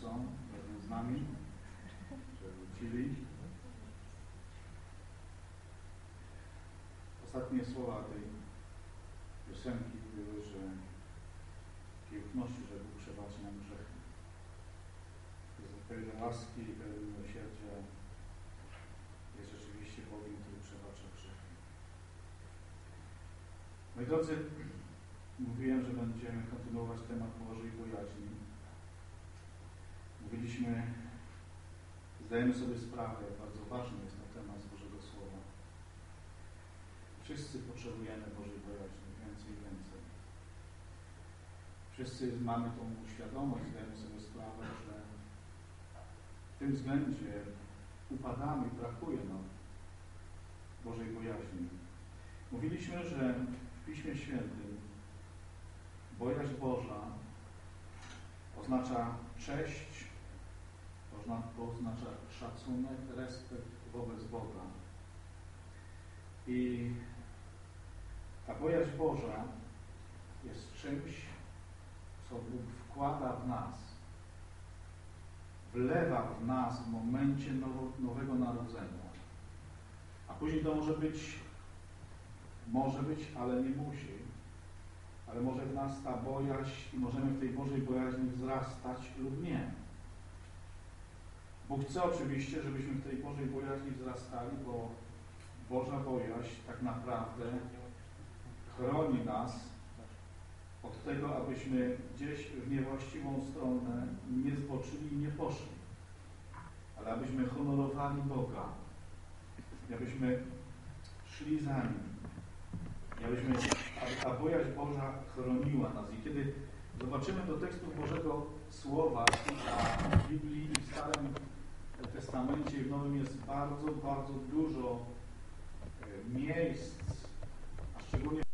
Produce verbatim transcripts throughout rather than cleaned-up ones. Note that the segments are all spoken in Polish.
są razem z nami, że wrócili. Ostatnie słowa tej piosenki były, że piękności, że Bóg przebaczy nam grzechy. Jest pełen łaski i pełen miłosierdzia. Jest rzeczywiście Bogiem, który przebacza grzechy. Moi drodzy, mówiłem, że będziemy kontynuować temat Bożej bojaźni. Mówiliśmy, zdajemy sobie sprawę, jak bardzo ważny jest to temat z Bożego Słowa. Wszyscy potrzebujemy Bożej bojaźni, więcej i więcej. Wszyscy mamy tą świadomość, zdajemy sobie sprawę, że w tym względzie upadamy, brakuje nam Bożej bojaźni. Mówiliśmy, że w Piśmie Świętym bojaźń Boża oznacza cześć, oznacza szacunek, respekt wobec Boga. I ta bojaźń Boża jest czymś, co Bóg wkłada w nas, wlewa w nas w momencie now, nowego narodzenia. A później to może być, może być, ale nie musi. Ale może w nas ta bojaźń i możemy w tej Bożej bojaźni wzrastać lub nie. Bóg chce oczywiście, żebyśmy w tej Bożej bojaźni wzrastali, bo Boża bojaźń tak naprawdę chroni nas od tego, abyśmy gdzieś w niewłaściwą stronę nie zboczyli i nie poszli. Ale abyśmy honorowali Boga. I abyśmy szli za Nim. I abyśmy, aby ta bojaźń Boża chroniła nas. I kiedy zobaczymy do tekstów Bożego Słowa w Biblii i w Starym Testamencie i w Nowym jest bardzo, bardzo dużo miejsc, a szczególnie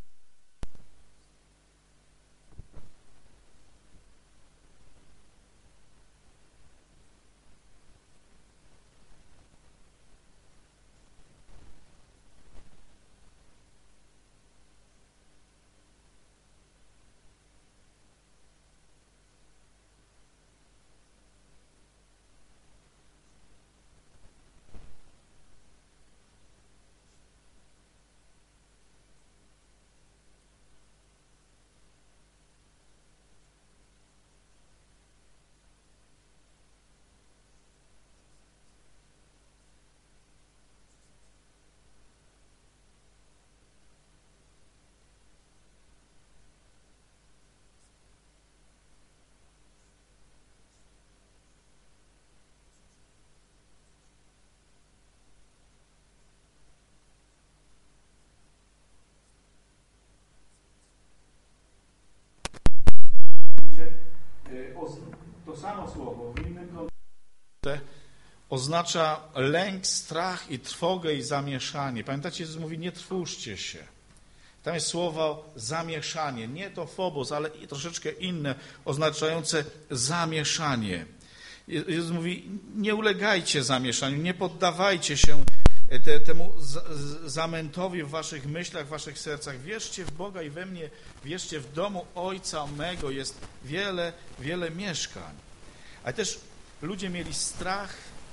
to samo słowo w innym kontekście oznacza lęk, strach i trwogę i zamieszanie. Pamiętacie, Jezus mówi, nie trwóżcie się. Tam jest słowo zamieszanie. Nie to phobos, ale troszeczkę inne, oznaczające zamieszanie. Jezus mówi, nie ulegajcie zamieszaniu, nie poddawajcie się te, temu zamętowi w waszych myślach, w waszych sercach. Wierzcie w Boga i we mnie, wierzcie, w domu Ojca mego jest wiele, wiele mieszkań. Ale też ludzie mieli strach,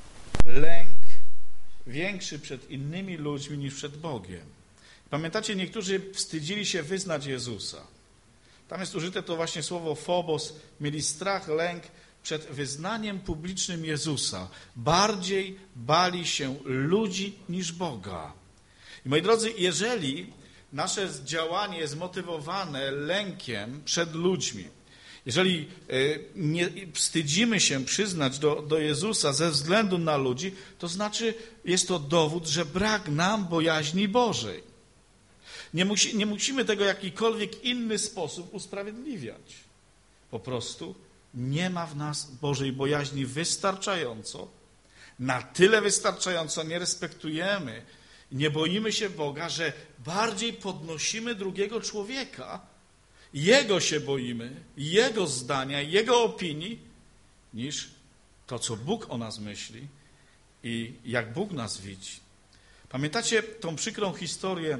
lęk większy przed innymi ludźmi niż przed Bogiem. Pamiętacie, niektórzy wstydzili się wyznać Jezusa. Tam jest użyte to właśnie słowo phobos. Mieli strach, lęk przed wyznaniem publicznym Jezusa. Bardziej bali się ludzi niż Boga. I moi drodzy, jeżeli nasze działanie jest motywowane lękiem przed ludźmi, jeżeli nie wstydzimy się przyznać do, do Jezusa ze względu na ludzi, to znaczy jest to dowód, że brak nam bojaźni Bożej. Nie, musi, nie musimy tego w jakikolwiek inny sposób usprawiedliwiać. Po prostu nie ma w nas Bożej bojaźni wystarczająco, na tyle wystarczająco nie respektujemy, nie boimy się Boga, że bardziej podnosimy drugiego człowieka, Jego się boimy, Jego zdania, Jego opinii, niż to, co Bóg o nas myśli i jak Bóg nas widzi. Pamiętacie tą przykrą historię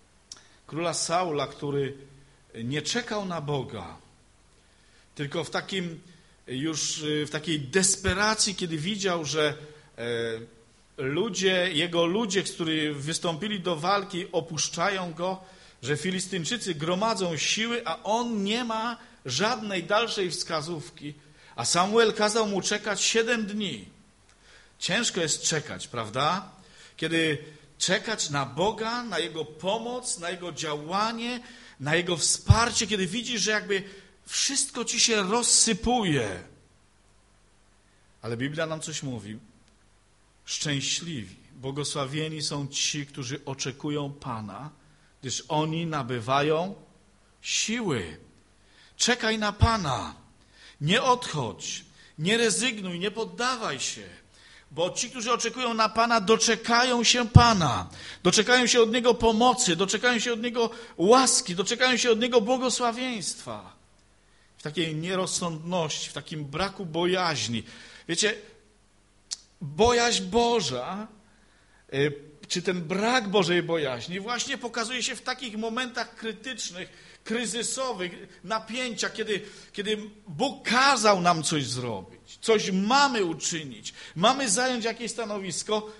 króla Saula, który nie czekał na Boga, tylko w takim już w takiej desperacji, kiedy widział, że ludzie, jego ludzie, którzy wystąpili do walki, opuszczają go, że Filistyńczycy gromadzą siły, a on nie ma żadnej dalszej wskazówki, a Samuel kazał mu czekać siedem dni. Ciężko jest czekać, prawda? Kiedy czekać na Boga, na Jego pomoc, na Jego działanie, na Jego wsparcie, kiedy widzisz, że jakby wszystko ci się rozsypuje. Ale Biblia nam coś mówi. Szczęśliwi, błogosławieni są ci, którzy oczekują Pana, gdyż oni nabywają siły. Czekaj na Pana, nie odchodź, nie rezygnuj, nie poddawaj się, bo ci, którzy oczekują na Pana, doczekają się Pana, doczekają się od Niego pomocy, doczekają się od Niego łaski, doczekają się od Niego błogosławieństwa. W takiej nierozsądności, w takim braku bojaźni. Wiecie, bojaźń Boża, czy ten brak Bożej bojaźni właśnie pokazuje się w takich momentach krytycznych, kryzysowych, napięcia, kiedy, kiedy Bóg kazał nam coś zrobić, coś mamy uczynić, mamy zająć jakieś stanowisko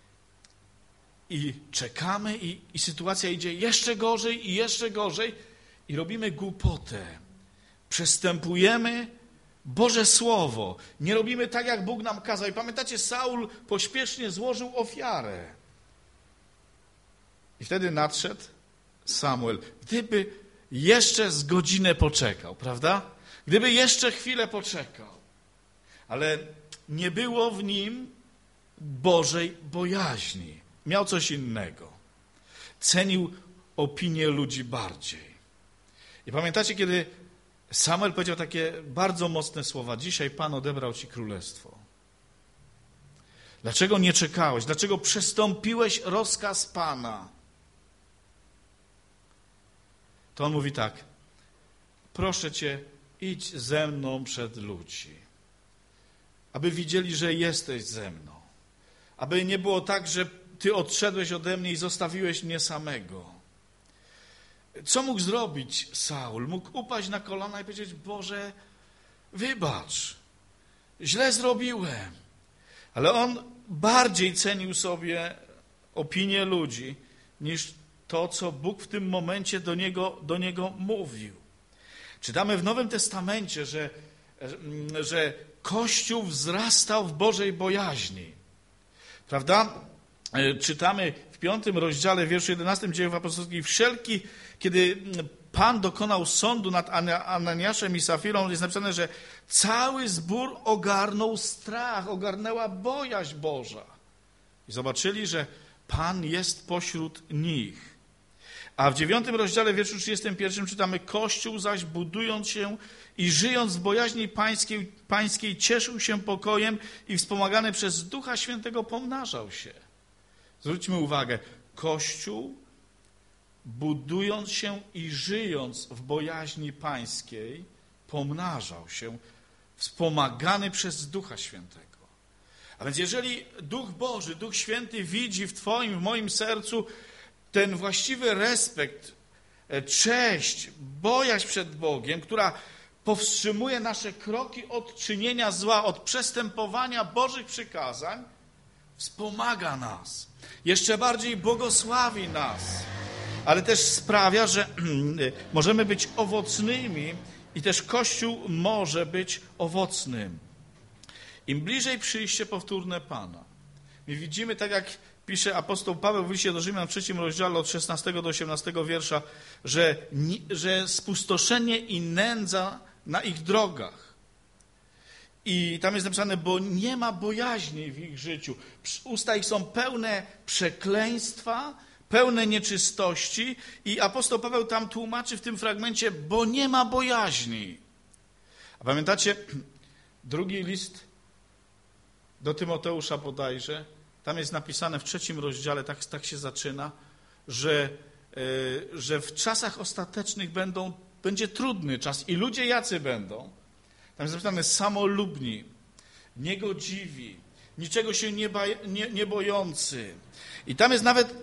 i czekamy i, i sytuacja idzie jeszcze gorzej i jeszcze gorzej i robimy głupotę. Przestępujemy Boże Słowo. Nie robimy tak, jak Bóg nam kazał. I pamiętacie, Saul pośpiesznie złożył ofiarę. I wtedy nadszedł Samuel. Gdyby jeszcze z godzinę poczekał, prawda? Gdyby jeszcze chwilę poczekał. Ale nie było w nim Bożej bojaźni. Miał coś innego. Cenił opinię ludzi bardziej. I pamiętacie, kiedy Samuel powiedział takie bardzo mocne słowa: dzisiaj Pan odebrał ci królestwo. Dlaczego nie czekałeś? Dlaczego przestąpiłeś rozkaz Pana? To on mówi tak: proszę cię, idź ze mną przed ludzi, aby widzieli, że jesteś ze mną. Aby nie było tak, że ty odszedłeś ode mnie i zostawiłeś mnie samego. Co mógł zrobić Saul? Mógł upaść na kolana i powiedzieć: Boże, wybacz, źle zrobiłem. Ale on bardziej cenił sobie opinię ludzi niż to, co Bóg w tym momencie do niego, do niego mówił. Czytamy w Nowym Testamencie, że, że Kościół wzrastał w Bożej bojaźni. Prawda? Czytamy w piątym rozdziale, wierszu jedenastym Dziejów Apostolskich: wszelki, kiedy Pan dokonał sądu nad Ananiaszem i Safirą, jest napisane, że cały zbór ogarnął strach, ogarnęła bojaźń Boża. I zobaczyli, że Pan jest pośród nich. A w dziewiątym rozdziale, wierszu trzydziestym pierwszym czytamy: Kościół zaś, budując się i żyjąc w bojaźni pańskiej, pańskiej, cieszył się pokojem i wspomagany przez Ducha Świętego pomnażał się. Zwróćmy uwagę, Kościół, budując się i żyjąc w bojaźni pańskiej, pomnażał się, wspomagany przez Ducha Świętego. A więc jeżeli Duch Boży, Duch Święty widzi w twoim, w moim sercu ten właściwy respekt, cześć, bojaźń przed Bogiem, która powstrzymuje nasze kroki od czynienia zła, od przestępowania Bożych przykazań, wspomaga nas, jeszcze bardziej błogosławi nas, ale też sprawia, że możemy być owocnymi i też Kościół może być owocnym. Im bliżej przyjście powtórne Pana. My widzimy, tak jak pisze apostoł Paweł w liście do Rzymian w trzecim rozdziale od szesnastego do osiemnastego wiersza, że, że spustoszenie i nędza na ich drogach. I tam jest napisane, bo nie ma bojaźni w ich życiu. Usta ich są pełne przekleństwa, pełne nieczystości i apostoł Paweł tam tłumaczy w tym fragmencie, bo nie ma bojaźni. A pamiętacie, drugi list do Tymoteusza bodajże, tam jest napisane w trzecim rozdziale, tak, tak się zaczyna, że, yy, że w czasach ostatecznych będą, będzie trudny czas i ludzie jacy będą. Tam jest napisane samolubni, niegodziwi, niczego się nie, ba, nie, nie bojący. I tam jest nawet,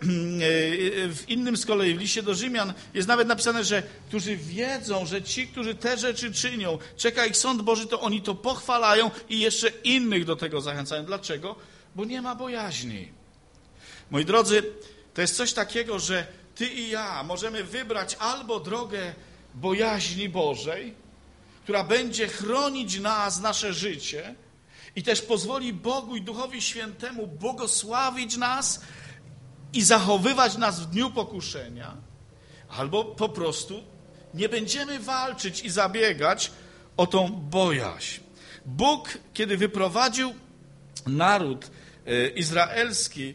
w innym z kolei, w liście do Rzymian, jest nawet napisane, że którzy wiedzą, że ci, którzy te rzeczy czynią, czeka ich sąd Boży, to oni to pochwalają i jeszcze innych do tego zachęcają. Dlaczego? Bo nie ma bojaźni. Moi drodzy, to jest coś takiego, że ty i ja możemy wybrać albo drogę bojaźni Bożej, która będzie chronić nas, nasze życie i też pozwoli Bogu i Duchowi Świętemu błogosławić nas i zachowywać nas w dniu pokuszenia, albo po prostu nie będziemy walczyć i zabiegać o tą bojaźń. Bóg, kiedy wyprowadził naród izraelski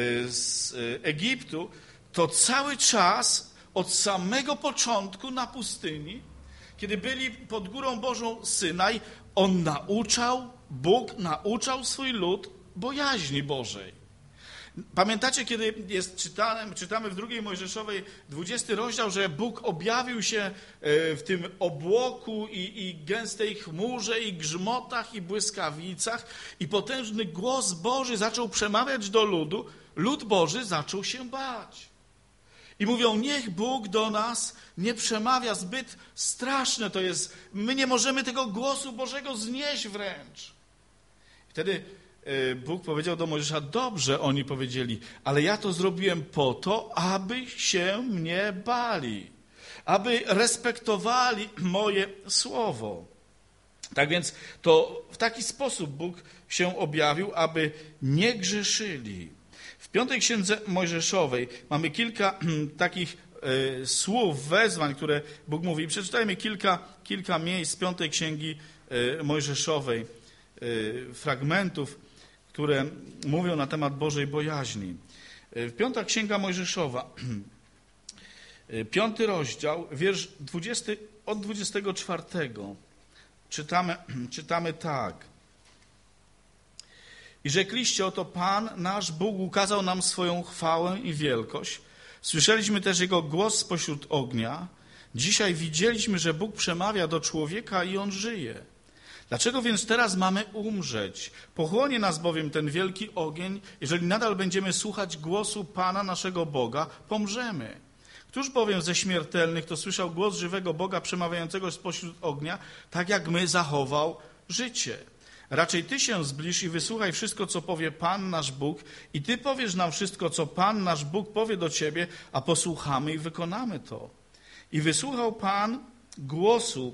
z Egiptu, to cały czas, od samego początku na pustyni, kiedy byli pod górą Bożą Synaj, On nauczał, Bóg nauczał swój lud bojaźni Bożej. Pamiętacie, kiedy jest czytane, czytamy w drugiej Mojżeszowej dwudziesty rozdział, że Bóg objawił się w tym obłoku i, i gęstej chmurze i grzmotach i błyskawicach i potężny głos Boży zaczął przemawiać do ludu. Lud Boży zaczął się bać. I mówią, niech Bóg do nas nie przemawia, zbyt straszne to jest. My nie możemy tego głosu Bożego znieść wręcz. Wtedy Bóg powiedział do Mojżesza, dobrze, oni powiedzieli, ale ja to zrobiłem po to, aby się mnie bali, aby respektowali moje słowo. Tak więc to w taki sposób Bóg się objawił, aby nie grzeszyli. W piątej księdze Mojżeszowej mamy kilka takich y, słów, wezwań, które Bóg mówi. Przeczytajmy kilka, kilka miejsc z piątej księgi y, Mojżeszowej, y, fragmentów, które mówią na temat Bożej bojaźni. Y, piąta księga Mojżeszowa, y, piąty rozdział, wiersz dwudziesty, od dwudziestego czwartego. Czytamy, czytamy tak. I rzekliście, oto Pan, nasz Bóg, ukazał nam swoją chwałę i wielkość. Słyszeliśmy też Jego głos spośród ognia. Dzisiaj widzieliśmy, że Bóg przemawia do człowieka i on żyje. Dlaczego więc teraz mamy umrzeć? Pochłonie nas bowiem ten wielki ogień. Jeżeli nadal będziemy słuchać głosu Pana, naszego Boga, pomrzemy. Któż bowiem ze śmiertelnych, kto słyszał głos żywego Boga przemawiającego spośród ognia, tak jak my zachował życie? Raczej Ty się zbliż i wysłuchaj wszystko, co powie Pan nasz Bóg i Ty powiesz nam wszystko, co Pan nasz Bóg powie do Ciebie, a posłuchamy i wykonamy to. I wysłuchał Pan głosu,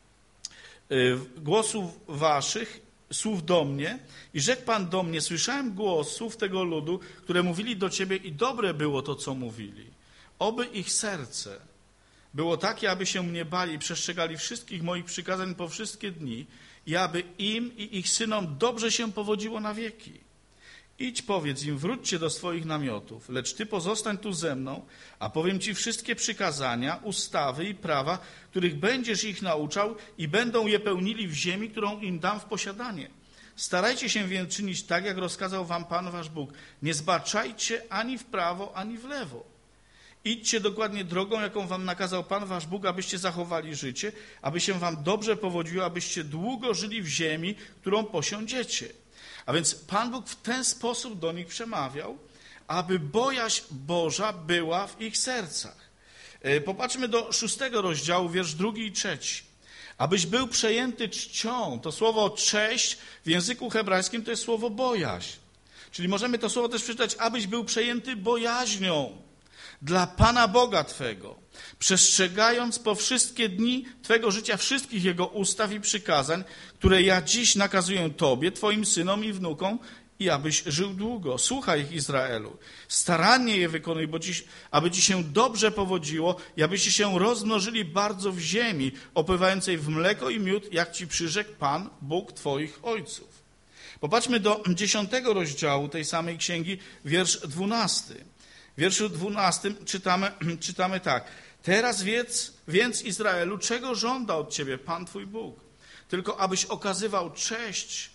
yy, głosów Waszych, słów do mnie i rzekł Pan do mnie, słyszałem głos słów tego ludu, które mówili do Ciebie i dobre było to, co mówili. Oby ich serce było takie, aby się mnie bali i przestrzegali wszystkich moich przykazań po wszystkie dni, i aby im i ich synom dobrze się powodziło na wieki. Idź, powiedz im, wróćcie do swoich namiotów, lecz Ty pozostań tu ze mną, a powiem Ci wszystkie przykazania, ustawy i prawa, których będziesz ich nauczał i będą je pełnili w ziemi, którą im dam w posiadanie. Starajcie się więc czynić tak, jak rozkazał wam Pan wasz Bóg. Nie zbaczajcie ani w prawo, ani w lewo. Idźcie dokładnie drogą, jaką wam nakazał Pan wasz Bóg, abyście zachowali życie, aby się wam dobrze powodziło, abyście długo żyli w ziemi, którą posiądziecie. A więc Pan Bóg w ten sposób do nich przemawiał, aby bojaźń Boża była w ich sercach. Popatrzmy do szóstego rozdziału, wiersz drugi i trzeci. Abyś był przejęty czcią. To słowo cześć w języku hebrajskim to jest słowo bojaźń. Czyli możemy to słowo też przeczytać, abyś był przejęty bojaźnią dla Pana Boga Twego, przestrzegając po wszystkie dni Twego życia wszystkich Jego ustaw i przykazań, które ja dziś nakazuję Tobie, Twoim synom i wnukom, i abyś żył długo. Słuchaj ich, Izraelu. Starannie je wykonuj, bo dziś, aby Ci się dobrze powodziło i abyście się rozmnożyli bardzo w ziemi, opływającej w mleko i miód, jak Ci przyrzekł Pan, Bóg Twoich ojców. Popatrzmy do dziesiątego rozdziału tej samej księgi, wiersz dwunasty. W wierszu dwunastym czytamy, czytamy tak. Teraz więc, więc Izraelu, czego żąda od Ciebie Pan Twój Bóg? Tylko abyś okazywał cześć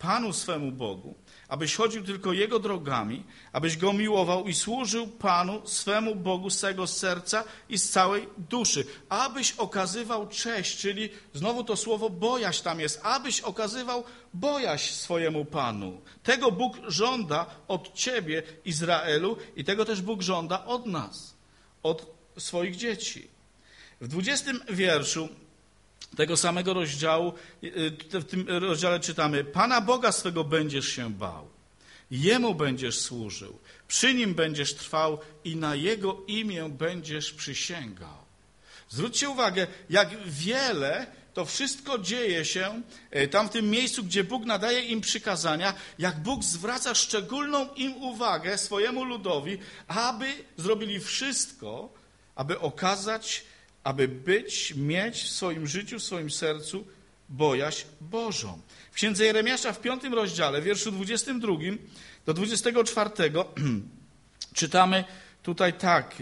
Panu swemu Bogu, abyś chodził tylko Jego drogami, abyś Go miłował i służył Panu swemu Bogu z całego serca i z całej duszy. Abyś okazywał cześć, czyli znowu to słowo bojaźń tam jest, abyś okazywał bojaźń swojemu Panu. Tego Bóg żąda od ciebie, Izraelu, i tego też Bóg żąda od nas, od swoich dzieci. W dwudziestym wierszu tego samego rozdziału, w tym rozdziale czytamy: Pana Boga swego będziesz się bał, Jemu będziesz służył, przy Nim będziesz trwał i na Jego imię będziesz przysięgał. Zwróćcie uwagę, jak wiele to wszystko dzieje się tam w tym miejscu, gdzie Bóg nadaje im przykazania, jak Bóg zwraca szczególną im uwagę swojemu ludowi, aby zrobili wszystko, aby okazać, aby być, mieć w swoim życiu, w swoim sercu bojaźń Bożą. W Księdze Jeremiasza w piątym rozdziale, w wierszu dwudziestym drugim do dwudziestego czwartego czytamy tutaj tak.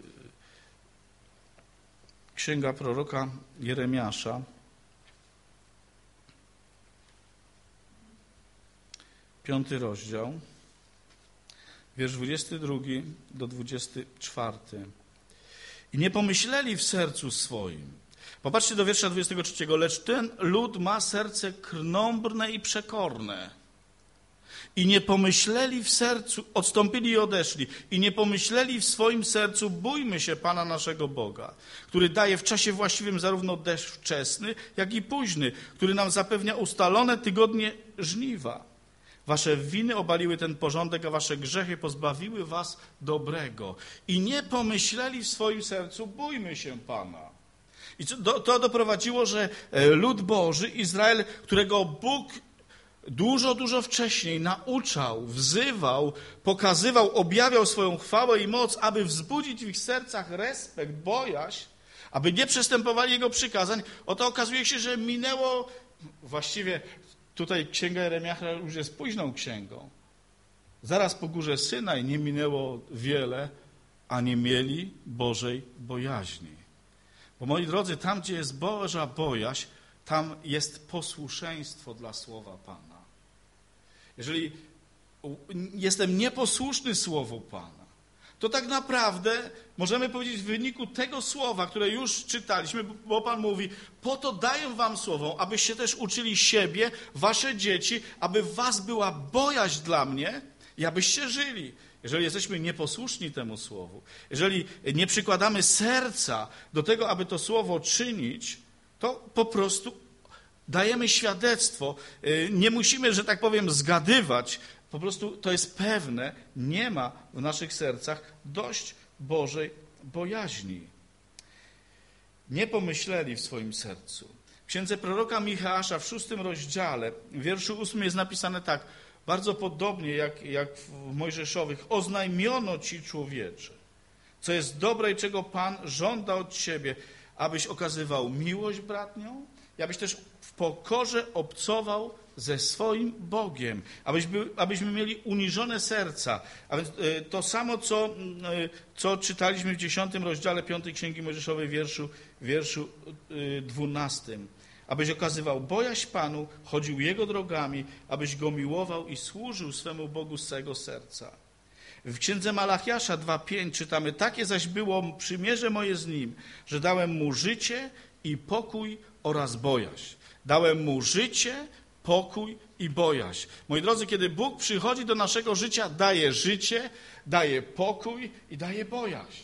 Księga proroka Jeremiasza, piąty rozdział, wiersz dwudziesty drugi do dwudziestego czwartego. I nie pomyśleli w sercu swoim. Popatrzcie do wiersza dwudziestego trzeciego. Lecz ten lud ma serce krnąbrne i przekorne. I nie pomyśleli w sercu, odstąpili i odeszli. I nie pomyśleli w swoim sercu, bójmy się Pana naszego Boga, który daje w czasie właściwym zarówno deszcz wczesny, jak i późny, który nam zapewnia ustalone tygodnie żniwa. Wasze winy obaliły ten porządek, a wasze grzechy pozbawiły was dobrego. I nie pomyśleli w swoim sercu, bójmy się Pana. I to doprowadziło, że lud Boży, Izrael, którego Bóg dużo, dużo wcześniej nauczał, wzywał, pokazywał, objawiał swoją chwałę i moc, aby wzbudzić w ich sercach respekt, bojaźń, aby nie przestępowali Jego przykazań. Oto okazuje się, że minęło właściwie... Tutaj Księga Jeremiasza już jest późną księgą. Zaraz po górze Synaj nie minęło wiele, a nie mieli Bożej bojaźni. Bo moi drodzy, tam gdzie jest Boża bojaźń, tam jest posłuszeństwo dla słowa Pana. Jeżeli jestem nieposłuszny słowu Pana, to tak naprawdę możemy powiedzieć w wyniku tego słowa, które już czytaliśmy, bo Pan mówi, po to daję wam słowo, abyście też uczyli siebie, wasze dzieci, aby w was była bojaźń dla mnie i abyście żyli. Jeżeli jesteśmy nieposłuszni temu słowu, jeżeli nie przykładamy serca do tego, aby to słowo czynić, to po prostu dajemy świadectwo. Nie musimy, że tak powiem, zgadywać. Po prostu to jest pewne, nie ma w naszych sercach dość Bożej bojaźni. Nie pomyśleli w swoim sercu. W księdze proroka Micheasza w szóstym rozdziale, w wierszu ósmym jest napisane tak, bardzo podobnie jak, jak w Mojżeszowych: oznajmiono ci, człowiecze, co jest dobre i czego Pan żąda od ciebie, abyś okazywał miłość bratnią i abyś też w pokorze obcował ze swoim Bogiem, abyśmy, abyśmy mieli uniżone serca. A więc to samo, co, co czytaliśmy w dziesiątym rozdziale piątej Księgi Mojżeszowej, wierszu, wierszu dwunastym. Abyś okazywał bojaźń Panu, chodził Jego drogami, abyś Go miłował i służył swemu Bogu z całego serca. W Księdze Malachiasza dwa pięć czytamy: takie zaś było przymierze moje z Nim, że dałem Mu życie i pokój oraz bojaźń. Dałem Mu życie, pokój i bojaźń. Moi drodzy, kiedy Bóg przychodzi do naszego życia, daje życie, daje pokój i daje bojaźń.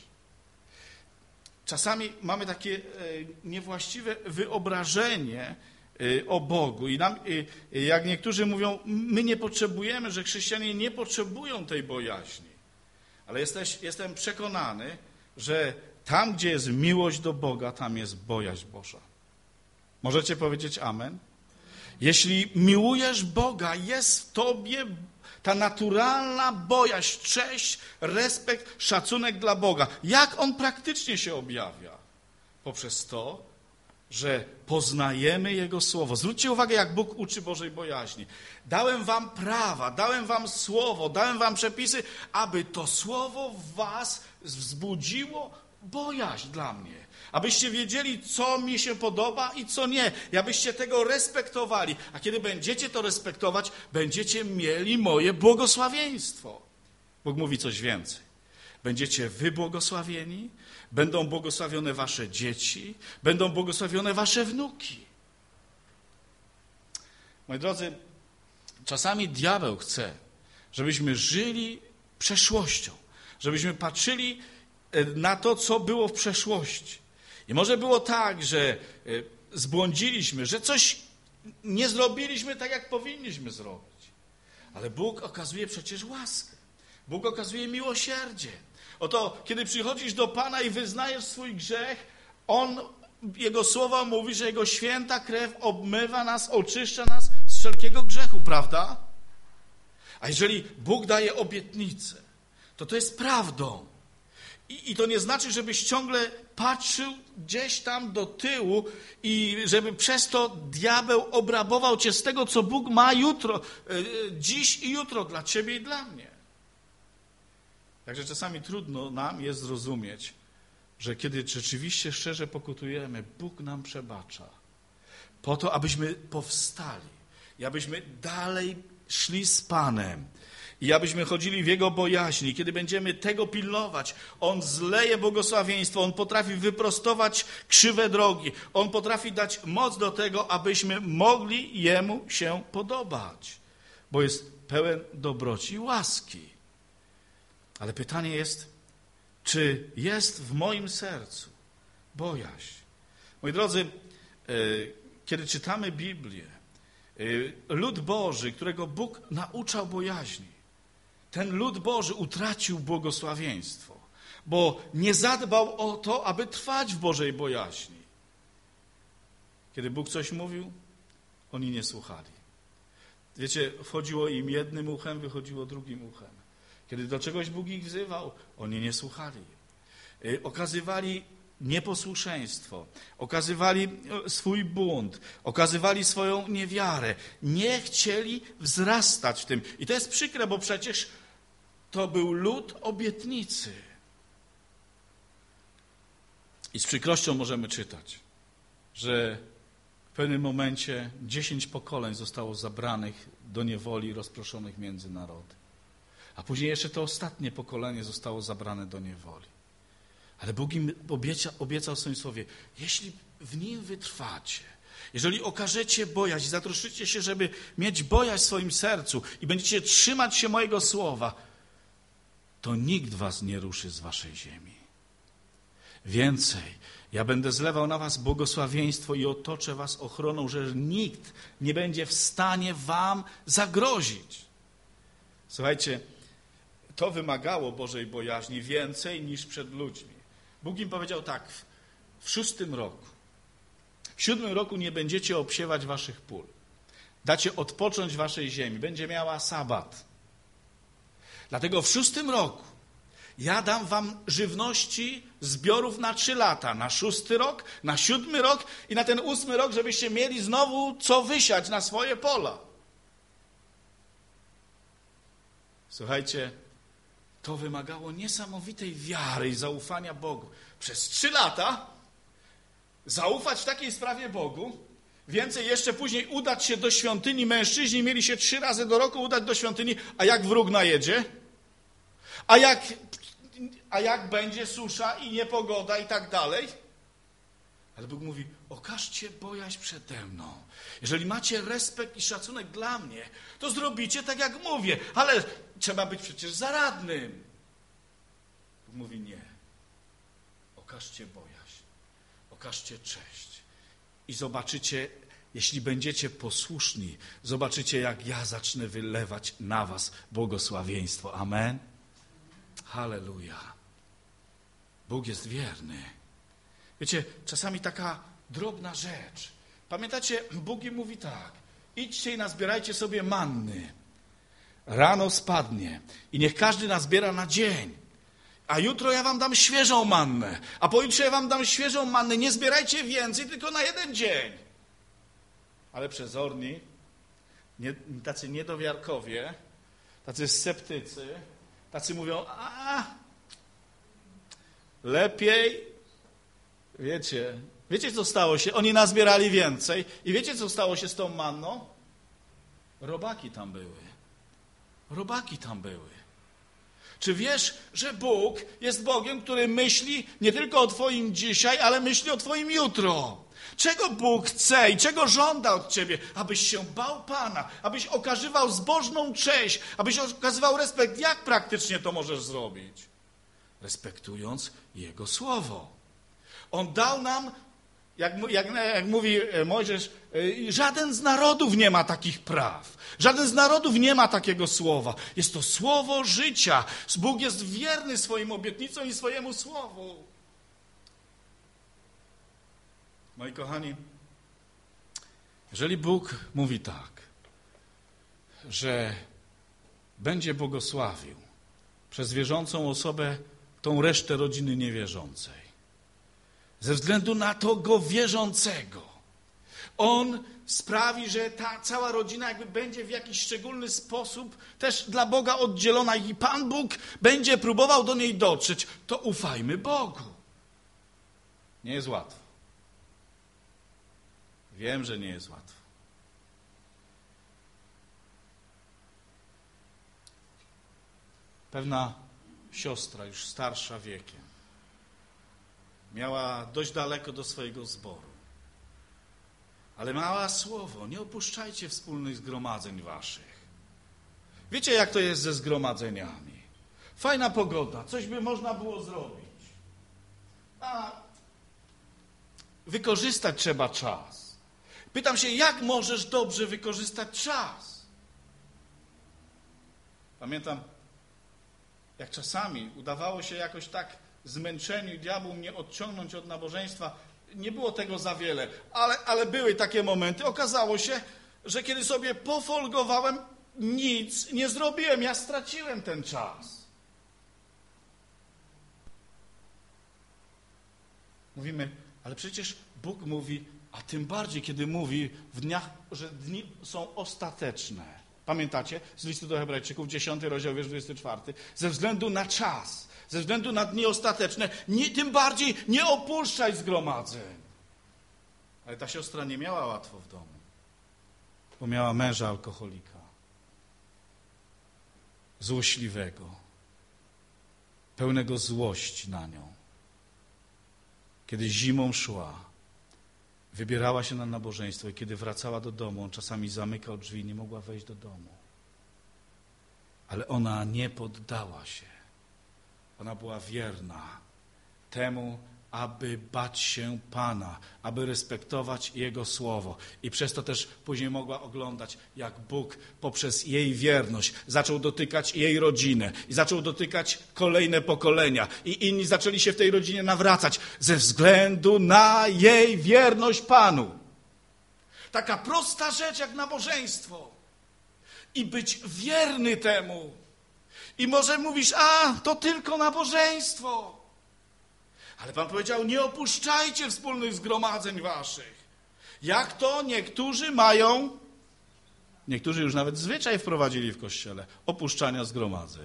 Czasami mamy takie niewłaściwe wyobrażenie o Bogu i nam, jak niektórzy mówią, my nie potrzebujemy, że chrześcijanie nie potrzebują tej bojaźni. Ale jesteś, jestem przekonany, że tam, gdzie jest miłość do Boga, tam jest bojaźń Boża. Możecie powiedzieć amen? Jeśli miłujesz Boga, jest w tobie ta naturalna bojaźń, cześć, respekt, szacunek dla Boga. Jak On praktycznie się objawia? Poprzez to, że poznajemy Jego Słowo. Zwróćcie uwagę, jak Bóg uczy Bożej bojaźni. Dałem wam prawa, dałem wam Słowo, dałem wam przepisy, aby to Słowo w was wzbudziło bojaźń dla mnie. Abyście wiedzieli, co mi się podoba i co nie. I abyście tego respektowali. A kiedy będziecie to respektować, będziecie mieli moje błogosławieństwo. Bóg mówi coś więcej. Będziecie wy błogosławieni, będą błogosławione wasze dzieci, będą błogosławione wasze wnuki. Moi drodzy, czasami diabeł chce, żebyśmy żyli przeszłością, żebyśmy patrzyli na to, co było w przeszłości. I może było tak, że zbłądziliśmy, że coś nie zrobiliśmy tak, jak powinniśmy zrobić. Ale Bóg okazuje przecież łaskę. Bóg okazuje miłosierdzie. Oto, kiedy przychodzisz do Pana i wyznajesz swój grzech, On, Jego słowa mówi, że Jego święta krew obmywa nas, oczyszcza nas z wszelkiego grzechu, prawda? A jeżeli Bóg daje obietnicę, to to jest prawdą. I, I to nie znaczy, żebyś ciągle patrzył gdzieś tam do tyłu i żeby przez to diabeł obrabował cię z tego, co Bóg ma jutro, dziś i jutro dla ciebie i dla mnie. Także czasami trudno nam jest zrozumieć, że kiedy rzeczywiście szczerze pokutujemy, Bóg nam przebacza. Po to, abyśmy powstali i abyśmy dalej szli z Panem. I abyśmy chodzili w Jego bojaźni. Kiedy będziemy tego pilnować, On zleje błogosławieństwo, On potrafi wyprostować krzywe drogi. On potrafi dać moc do tego, abyśmy mogli Jemu się podobać. Bo jest pełen dobroci i łaski. Ale pytanie jest, czy jest w moim sercu bojaźń? Moi drodzy, kiedy czytamy Biblię, lud Boży, którego Bóg nauczał bojaźni, ten lud Boży utracił błogosławieństwo, bo nie zadbał o to, aby trwać w Bożej bojaźni. Kiedy Bóg coś mówił, oni nie słuchali. Wiecie, wchodziło im jednym uchem, wychodziło drugim uchem. Kiedy do czegoś Bóg ich wzywał, oni nie słuchali. Okazywali nieposłuszeństwo, okazywali swój bunt, okazywali swoją niewiarę. Nie chcieli wzrastać w tym. I to jest przykre, bo przecież to był lud obietnicy. I z przykrością możemy czytać, że w pewnym momencie dziesięć pokoleń zostało zabranych do niewoli i rozproszonych między narody. A później jeszcze to ostatnie pokolenie zostało zabrane do niewoli. Ale Bóg im obiecał, obiecał w swoim słowie, jeśli w nim wytrwacie, jeżeli okażecie bojaźń, zatroszczycie się, żeby mieć bojaźń w swoim sercu i będziecie trzymać się mojego słowa, to nikt was nie ruszy z waszej ziemi. Więcej, ja będę zlewał na was błogosławieństwo i otoczę was ochroną, że nikt nie będzie w stanie wam zagrozić. Słuchajcie, to wymagało Bożej bojaźni więcej niż przed ludźmi. Bóg im powiedział tak, w szóstym roku, w siódmym roku nie będziecie obsiewać waszych pól. Dacie odpocząć waszej ziemi, będzie miała sabat. Dlatego w szóstym roku ja dam wam żywności, zbiorów na trzy lata, na szósty rok, na siódmy rok i na ten ósmy rok, żebyście mieli znowu co wysiać na swoje pola. Słuchajcie, to wymagało niesamowitej wiary i zaufania Bogu. Przez trzy lata zaufać w takiej sprawie Bogu, więcej jeszcze później udać się do świątyni. Mężczyźni mieli się trzy razy do roku udać do świątyni, a jak wróg najedzie? A jak, a jak będzie susza i niepogoda i tak dalej? Ale Bóg mówi, okażcie bojaźń przede mną. Jeżeli macie respekt i szacunek dla mnie, to zrobicie tak, jak mówię. Ale trzeba być przecież zaradnym. Bóg mówi, nie. Okażcie bojaźń. Okażcie cześć. I zobaczycie, jeśli będziecie posłuszni, zobaczycie, jak ja zacznę wylewać na was błogosławieństwo. Amen. Halleluja. Bóg jest wierny. Wiecie, czasami taka drobna rzecz. Pamiętacie, Bóg im mówi tak, idźcie i nazbierajcie sobie manny. Rano spadnie i niech każdy nazbiera na dzień. A jutro ja wam dam świeżą mannę, a pojutrze ja wam dam świeżą mannę. Nie zbierajcie więcej, tylko na jeden dzień. Ale przezorni, nie, tacy niedowiarkowie, tacy sceptycy, tacy mówią, a lepiej, wiecie, wiecie co stało się? Oni nazbierali więcej i wiecie co stało się z tą manną? Robaki tam były. Robaki tam były. Czy wiesz, że Bóg jest Bogiem, który myśli nie tylko o twoim dzisiaj, ale myśli o twoim jutro? Czego Bóg chce i czego żąda od ciebie? Abyś się bał Pana, abyś okazywał zbożną cześć, abyś okazywał respekt. Jak praktycznie to możesz zrobić? Respektując Jego Słowo. On dał nam, jak, jak, jak mówi Mojżesz, żaden z narodów nie ma takich praw. Żaden z narodów nie ma takiego słowa. Jest to słowo życia. Bóg jest wierny swoim obietnicom i swojemu słowu. Moi kochani, jeżeli Bóg mówi tak, że będzie błogosławił przez wierzącą osobę tą resztę rodziny niewierzącej, ze względu na tego wierzącego, On sprawi, że ta cała rodzina jakby będzie w jakiś szczególny sposób też dla Boga oddzielona i Pan Bóg będzie próbował do niej dotrzeć, to ufajmy Bogu. Nie jest łatwo. Wiem, że nie jest łatwo. Pewna siostra, już starsza wiekiem, miała dość daleko do swojego zboru. Ale miała słowo, nie opuszczajcie wspólnych zgromadzeń waszych. Wiecie, jak to jest ze zgromadzeniami? Fajna pogoda, coś by można było zrobić. A wykorzystać trzeba czas. Pytam się, jak możesz dobrze wykorzystać czas? Pamiętam, jak czasami udawało się jakoś tak zmęczeniu diabłu mnie odciągnąć od nabożeństwa. Nie było tego za wiele, ale, ale były takie momenty. Okazało się, że kiedy sobie pofolgowałem, nic nie zrobiłem. Ja straciłem ten czas. Mówimy, ale przecież Bóg mówi, a tym bardziej, kiedy mówi w dniach, że dni są ostateczne. Pamiętacie? Z listu do Hebrajczyków, dziesiąty rozdział, wiersz dwudziesty czwarty. Ze względu na czas, ze względu na dni ostateczne, nie, tym bardziej nie opuszczaj zgromadzeń. Ale ta siostra nie miała łatwo w domu, bo miała męża alkoholika, złośliwego, pełnego złości na nią. Kiedy zimą szła, wybierała się na nabożeństwo i kiedy wracała do domu, on czasami zamykał drzwi i nie mogła wejść do domu. Ale ona nie poddała się. Ona była wierna temu, aby bać się Pana, aby respektować Jego Słowo. I przez to też później mogła oglądać, jak Bóg poprzez jej wierność zaczął dotykać jej rodzinę i zaczął dotykać kolejne pokolenia. I inni zaczęli się w tej rodzinie nawracać ze względu na jej wierność Panu. Taka prosta rzecz jak nabożeństwo. I być wierny temu. I może mówisz, a to tylko nabożeństwo. Ale Pan powiedział, nie opuszczajcie wspólnych zgromadzeń waszych. Jak to niektórzy mają, niektórzy już nawet zwyczaj wprowadzili w Kościele, opuszczania zgromadzeń.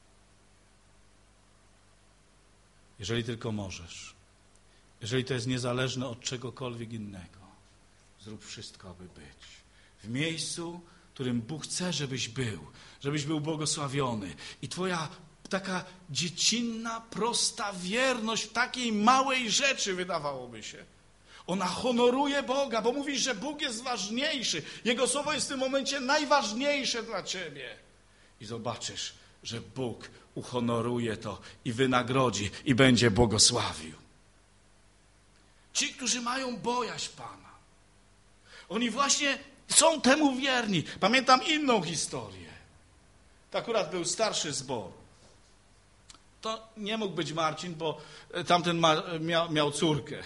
Jeżeli tylko możesz, jeżeli to jest niezależne od czegokolwiek innego, zrób wszystko, aby być w miejscu, w którym Bóg chce, żebyś był, żebyś był błogosławiony. I twoja taka dziecinna, prosta wierność w takiej małej rzeczy, wydawałoby się. Ona honoruje Boga, bo mówisz, że Bóg jest ważniejszy. Jego słowo jest w tym momencie najważniejsze dla ciebie. I zobaczysz, że Bóg uhonoruje to i wynagrodzi i będzie błogosławił. Ci, którzy mają bojaźń Pana, oni właśnie są temu wierni. Pamiętam inną historię. To akurat był starszy zbor. To nie mógł być Marcin, bo tamten ma, miał, miał córkę.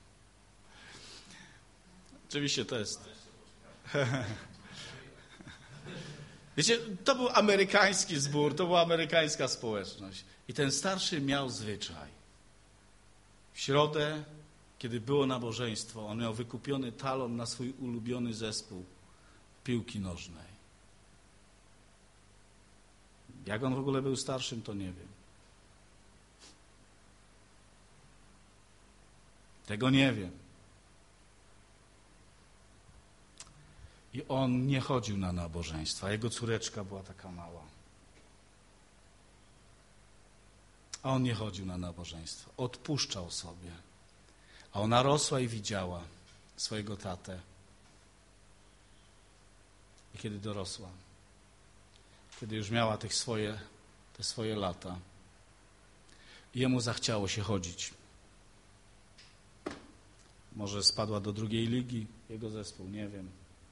Oczywiście to jest... Wiecie, to był amerykański zbór, to była amerykańska społeczność. I ten starszy miał zwyczaj. W środę, kiedy było nabożeństwo, on miał wykupiony talon na swój ulubiony zespół piłki nożnej. Jak on w ogóle był starszym, to nie wiem. Tego nie wiem. I on nie chodził na nabożeństwa. Jego córeczka była taka mała. A on nie chodził na nabożeństwa. Odpuszczał sobie. A ona rosła i widziała swojego tatę. I kiedy dorosła, kiedy już miała tych swoje, te swoje lata, jemu zachciało się chodzić. Może spadła do drugiej ligi jego zespół, nie wiem.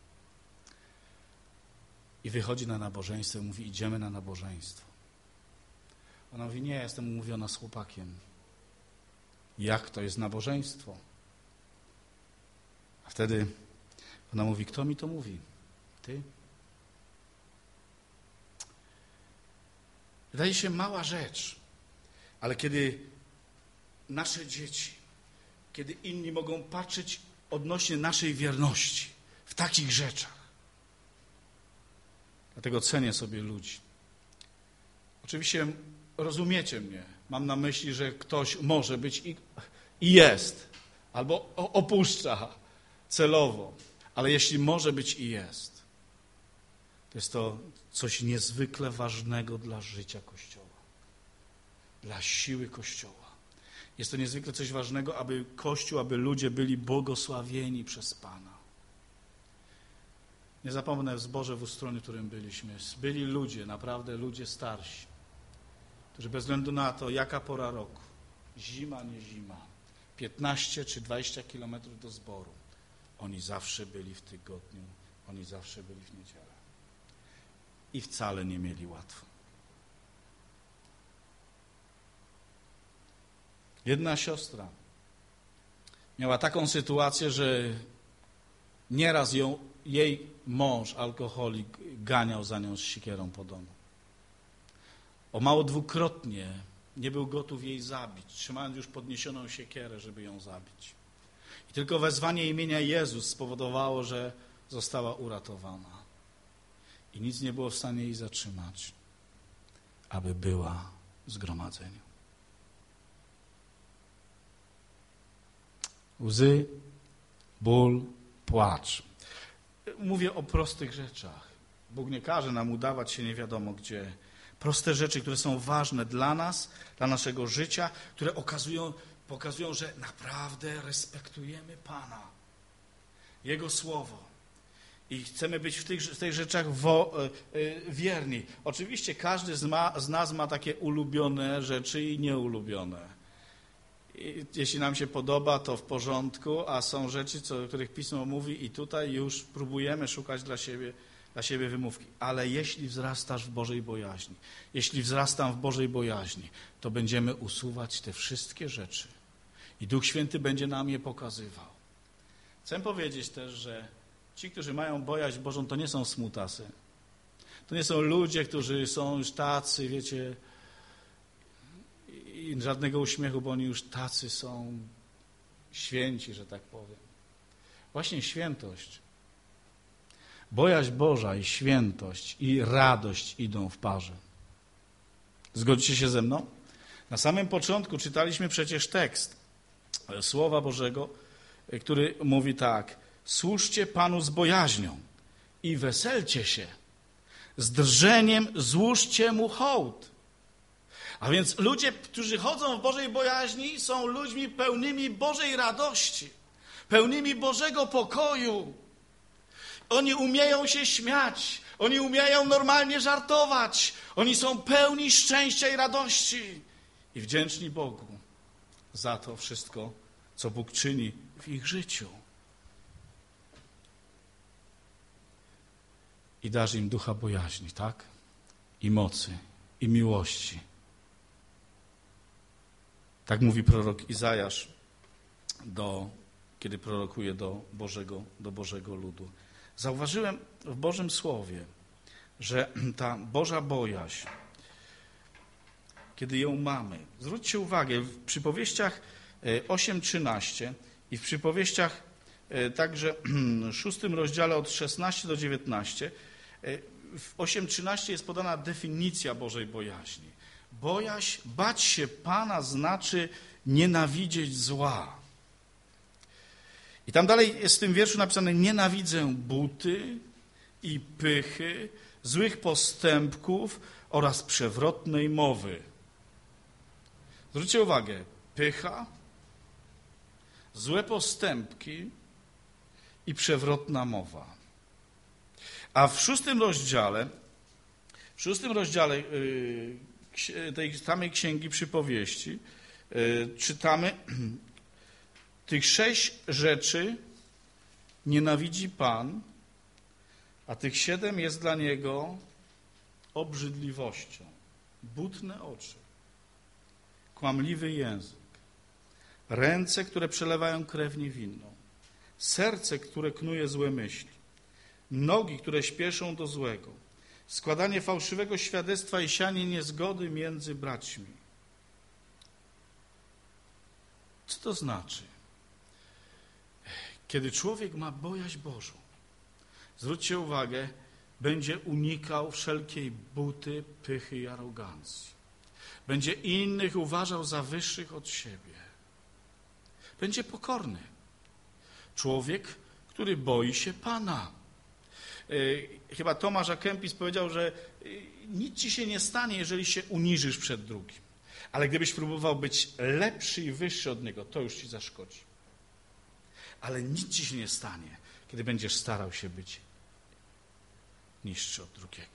I wychodzi na nabożeństwo i mówi, idziemy na nabożeństwo. Ona mówi, nie, jestem umówiona z chłopakiem. Jak to jest nabożeństwo? A wtedy ona mówi, kto mi to mówi? Ty? Wydaje się mała rzecz, ale kiedy nasze dzieci, kiedy inni mogą patrzeć odnośnie naszej wierności w takich rzeczach. Dlatego cenię sobie ludzi. Oczywiście rozumiecie mnie. Mam na myśli, że ktoś może być i, i jest, albo opuszcza celowo. Ale jeśli może być i jest, to jest to coś niezwykle ważnego dla życia Kościoła, dla siły Kościoła. Jest to niezwykle coś ważnego, aby Kościół, aby ludzie byli błogosławieni przez Pana. Nie zapomnę w zborze w Ustronie, w którym byliśmy. Byli ludzie, naprawdę ludzie starsi, którzy bez względu na to, jaka pora roku, zima, nie zima, piętnaście czy dwadzieścia kilometrów do zboru, oni zawsze byli w tygodniu, oni zawsze byli w niedzielę. I wcale nie mieli łatwo. Jedna siostra miała taką sytuację, że nieraz ją, jej mąż, alkoholik, ganiał za nią z siekierą po domu. O mało dwukrotnie nie był gotów jej zabić, trzymając już podniesioną siekierę, żeby ją zabić. I tylko wezwanie imienia Jezus spowodowało, że została uratowana. I nic nie było w stanie jej zatrzymać, aby była w zgromadzeniu. Łzy, ból, płacz. Mówię o prostych rzeczach. Bóg nie każe nam udawać się nie wiadomo gdzie. Proste rzeczy, które są ważne dla nas, dla naszego życia, które okazują, pokazują, że naprawdę respektujemy Pana, Jego Słowo. I chcemy być w tych, w tych rzeczach wo, wierni. Oczywiście każdy z, ma, z nas ma takie ulubione rzeczy i nieulubione. I jeśli nam się podoba, to w porządku, a są rzeczy, co, o których Pismo mówi i tutaj już próbujemy szukać dla siebie, dla siebie wymówki. Ale jeśli wzrastasz w Bożej bojaźni, jeśli wzrastam w Bożej bojaźni, to będziemy usuwać te wszystkie rzeczy. I Duch Święty będzie nam je pokazywał. Chcę powiedzieć też, że ci, którzy mają bojaźń Bożą, to nie są smutasy. To nie są ludzie, którzy są już tacy, wiecie, i żadnego uśmiechu, bo oni już tacy są święci, że tak powiem. Właśnie świętość, bojaźń Boża i świętość i radość idą w parze. Zgodzicie się ze mną? Na samym początku czytaliśmy przecież tekst Słowa Bożego, który mówi tak: służcie Panu z bojaźnią i weselcie się. Z drżeniem złóżcie Mu hołd. A więc ludzie, którzy chodzą w Bożej bojaźni, są ludźmi pełnymi Bożej radości, pełnymi Bożego pokoju. Oni umieją się śmiać, oni umieją normalnie żartować, oni są pełni szczęścia i radości i wdzięczni Bogu za to wszystko, co Bóg czyni w ich życiu. I dasz im ducha bojaźni, tak? I mocy, i miłości. Tak mówi prorok Izajasz, do, kiedy prorokuje do Bożego, do Bożego ludu. Zauważyłem w Bożym Słowie, że ta Boża bojaźń, kiedy ją mamy, zwróćcie uwagę, w przypowieściach osiem trzynaście i w przypowieściach także w szóstym rozdziale od szesnaście do dziewiętnaście, w osiem trzynaście jest podana definicja Bożej bojaźni. Bojaźń, bać się Pana znaczy nienawidzieć zła. I tam dalej jest w tym wierszu napisane: nienawidzę buty i pychy, złych postępków oraz przewrotnej mowy. Zwróćcie uwagę, pycha, złe postępki i przewrotna mowa. A w szóstym rozdziale, w szóstym rozdziale yy, tej samej Księgi Przypowieści yy, czytamy: tych sześć rzeczy nienawidzi Pan, a tych siedem jest dla Niego obrzydliwością. Butne oczy, kłamliwy język, ręce, które przelewają krew niewinną, serce, które knuje złe myśli, nogi, które śpieszą do złego, składanie fałszywego świadectwa i sianie niezgody między braćmi. Co to znaczy? Kiedy człowiek ma bojaźń Bożą, zwróćcie uwagę, będzie unikał wszelkiej buty, pychy i arogancji. Będzie innych uważał za wyższych od siebie. Będzie pokorny. Człowiek, który boi się Pana. Chyba Tomasz A. Kempis powiedział, że nic ci się nie stanie, jeżeli się uniżysz przed drugim. Ale gdybyś próbował być lepszy i wyższy od niego, to już ci zaszkodzi. Ale nic ci się nie stanie, kiedy będziesz starał się być niższy od drugiego.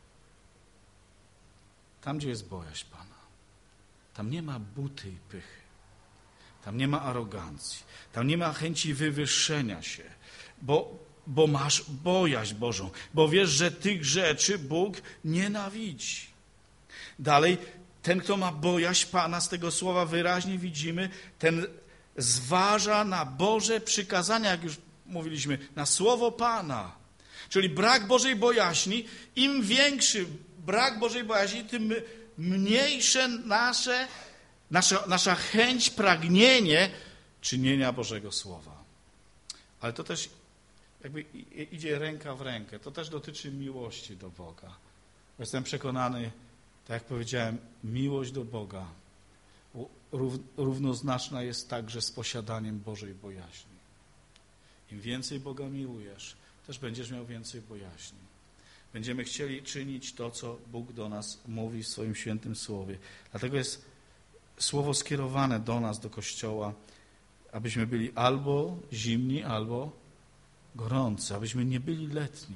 Tam, gdzie jest bojaźń Pana, tam nie ma buty i pychy. Tam nie ma arogancji. Tam nie ma chęci wywyższenia się, bo, bo masz bojaźń Bożą, bo wiesz, że tych rzeczy Bóg nienawidzi. Dalej, ten, kto ma bojaźń Pana, z tego słowa wyraźnie widzimy, ten zważa na Boże przykazania, jak już mówiliśmy, na słowo Pana. Czyli brak Bożej bojaźni, im większy brak Bożej bojaźni, tym mniejsze nasze, nasza, nasza chęć, pragnienie czynienia Bożego Słowa. Ale to też jakby idzie ręka w rękę. To też dotyczy miłości do Boga. Jestem przekonany, tak jak powiedziałem, miłość do Boga równoznaczna jest także z posiadaniem Bożej bojaźni. Im więcej Boga miłujesz, też będziesz miał więcej bojaźni. Będziemy chcieli czynić to, co Bóg do nas mówi w swoim świętym Słowie. Dlatego jest Słowo skierowane do nas, do Kościoła, abyśmy byli albo zimni, albo gorący, abyśmy nie byli letni.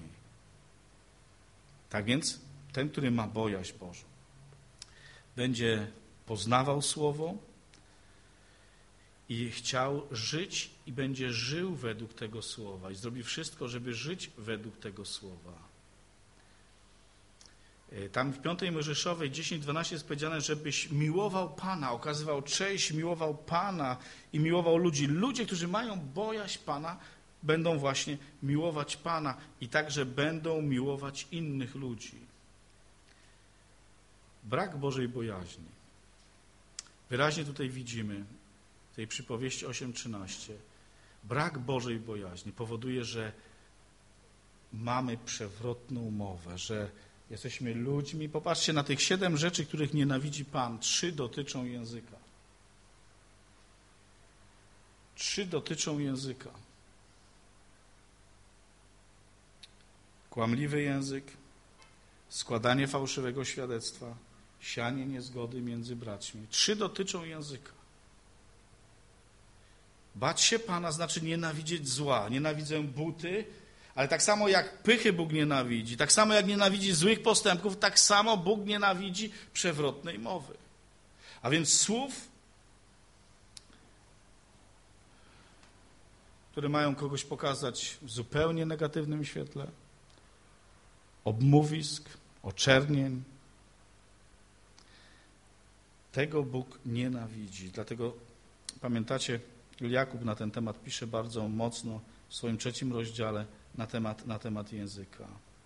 Tak więc ten, który ma bojaźń Bożą, będzie poznawał Słowo i chciał żyć i będzie żył według tego Słowa i zrobi wszystko, żeby żyć według tego Słowa. Tam w piątej Mojżeszowej dziesięć dwanaście jest powiedziane, żebyś miłował Pana, okazywał cześć, miłował Pana i miłował ludzi. Ludzie, którzy mają bojaźń Pana, będą właśnie miłować Pana i także będą miłować innych ludzi. Brak Bożej bojaźni. Wyraźnie tutaj widzimy w tej przypowieści osiem trzynaście. Brak Bożej bojaźni powoduje, że mamy przewrotną mowę, że jesteśmy ludźmi. Popatrzcie na tych siedem rzeczy, których nienawidzi Pan. Trzy dotyczą języka. Trzy dotyczą języka. Kłamliwy język, składanie fałszywego świadectwa, sianie niezgody między braćmi. Trzy dotyczą języka. Bać się Pana znaczy nienawidzieć zła. Nienawidzę buty, ale tak samo jak pychy Bóg nienawidzi, tak samo jak nienawidzi złych postępków, tak samo Bóg nienawidzi przewrotnej mowy. A więc słów, które mają kogoś pokazać w zupełnie negatywnym świetle, obmówisk, oczernień, tego Bóg nienawidzi. Dlatego pamiętacie, Jakub na ten temat pisze bardzo mocno w swoim trzecim rozdziale na temat, na temat języka.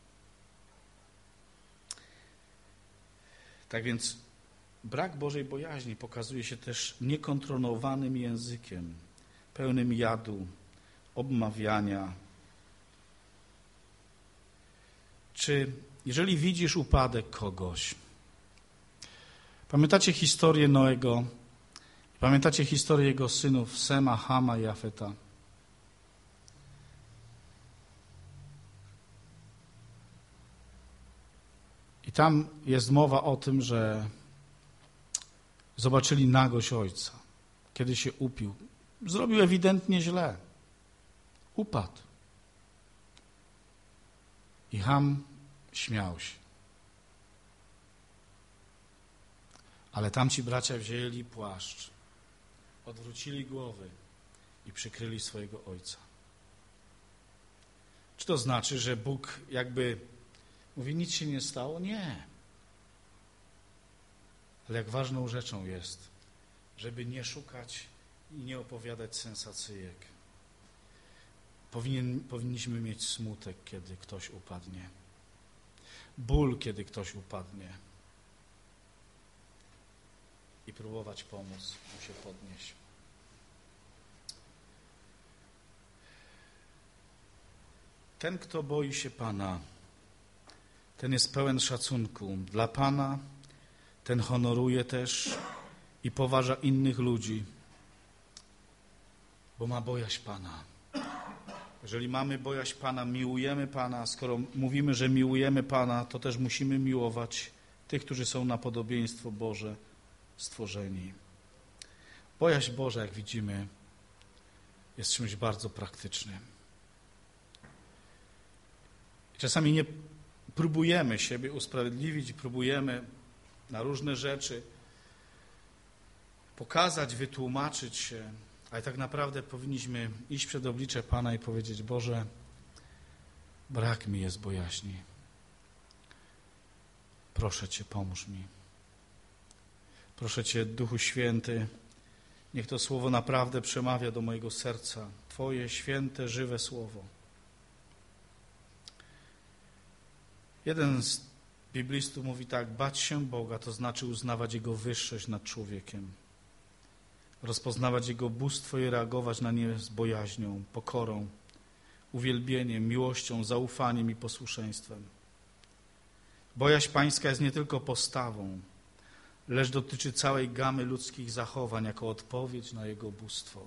Tak więc brak Bożej bojaźni pokazuje się też niekontrolowanym językiem, pełnym jadu, obmawiania. Czy jeżeli widzisz upadek kogoś, pamiętacie historię Noego, pamiętacie historię jego synów Sema, Hama i Jafeta? tam jest mowa o tym, że zobaczyli nagość ojca, kiedy się upił. Zrobił ewidentnie źle. Upadł. I Ham śmiał się. Ale tamci bracia wzięli płaszcz, odwrócili głowy i przykryli swojego ojca. Czy to znaczy, że Bóg jakby mówi, nic się nie stało? Nie. Ale jak ważną rzeczą jest, żeby nie szukać i nie opowiadać sensacyjek. Powinien, powinniśmy mieć smutek, kiedy ktoś upadnie. Ból, kiedy ktoś upadnie. I próbować pomóc mu się podnieść. Ten, kto boi się Pana, ten jest pełen szacunku dla Pana, ten honoruje też i poważa innych ludzi, bo ma bojaźń Pana. Jeżeli mamy bojaźń Pana, miłujemy Pana, skoro mówimy, że miłujemy Pana, to też musimy miłować tych, którzy są na podobieństwo Boże stworzeni. Bojaźń Boża, jak widzimy, jest czymś bardzo praktycznym. I czasami nie próbujemy siebie usprawiedliwić, próbujemy na różne rzeczy pokazać, wytłumaczyć się, ale tak naprawdę powinniśmy iść przed oblicze Pana i powiedzieć: Boże, brak mi jest bojaźni. Proszę Cię, pomóż mi. Proszę Cię, Duchu Święty, niech to słowo naprawdę przemawia do mojego serca. Twoje święte, żywe słowo. Jeden z biblistów mówi tak: bać się Boga to znaczy uznawać Jego wyższość nad człowiekiem, rozpoznawać Jego bóstwo i reagować na nie z bojaźnią, pokorą, uwielbieniem, miłością, zaufaniem i posłuszeństwem. Bojaźń Pańska jest nie tylko postawą, lecz dotyczy całej gamy ludzkich zachowań jako odpowiedź na Jego bóstwo.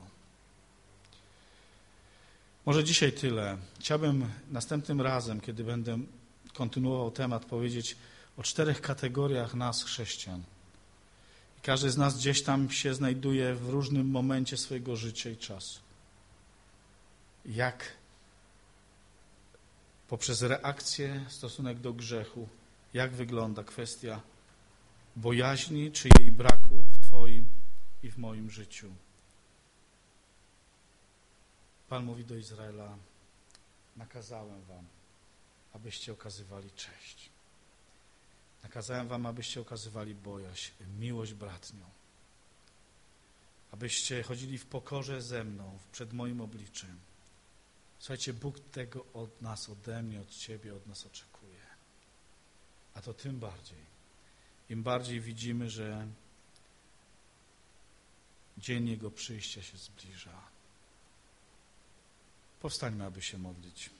Może dzisiaj tyle. Chciałbym następnym razem, kiedy będę kontynuował temat, powiedzieć o czterech kategoriach nas, chrześcijan. I każdy z nas gdzieś tam się znajduje w różnym momencie swojego życia i czasu. Jak poprzez reakcję, stosunek do grzechu, jak wygląda kwestia bojaźni czy jej braku w Twoim i w moim życiu. Pan mówi do Izraela: nakazałem wam, abyście okazywali cześć. Nakazałem wam, abyście okazywali bojaźń, miłość bratnią. Abyście chodzili w pokorze ze mną, przed moim obliczem. Słuchajcie, Bóg tego od nas, ode mnie, od Ciebie, od nas oczekuje. A to tym bardziej, im bardziej widzimy, że dzień Jego przyjścia się zbliża. Powstańmy, aby się modlić.